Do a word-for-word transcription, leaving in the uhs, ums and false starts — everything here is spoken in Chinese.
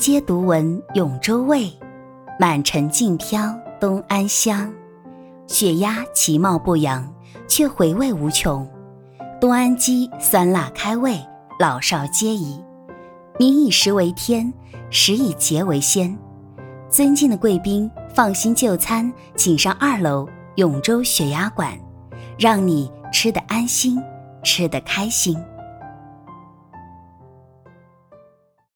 阶独闻永州味，满城尽飘东安香。血鸭其貌不扬，却回味无穷。东安鸡酸辣开胃，老少皆宜。民以食为天，食以节为先。尊敬的贵宾，放心就餐，请上二楼永州血鸭馆，让你吃得安心，吃得开心。